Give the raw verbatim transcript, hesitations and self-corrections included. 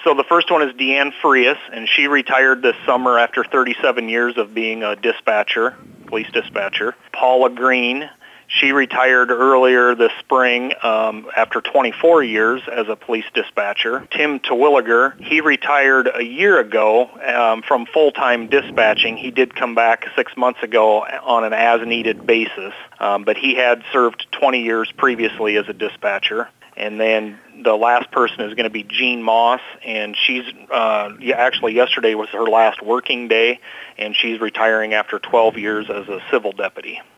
So the first one is Deanne Frias, and she retired this summer after thirty-seven years of being a dispatcher, police dispatcher. Paula Green, she retired earlier this spring um, after twenty-four years as a police dispatcher. Tim Terwilliger, he retired a year ago um, from full-time dispatching. He did come back six months ago on an as-needed basis, um, but he had served twenty years previously as a dispatcher. And then the last person is going to be Jean Moss, and she's uh, yeah, actually yesterday was her last working day, and she's retiring after twelve years as a civil deputy.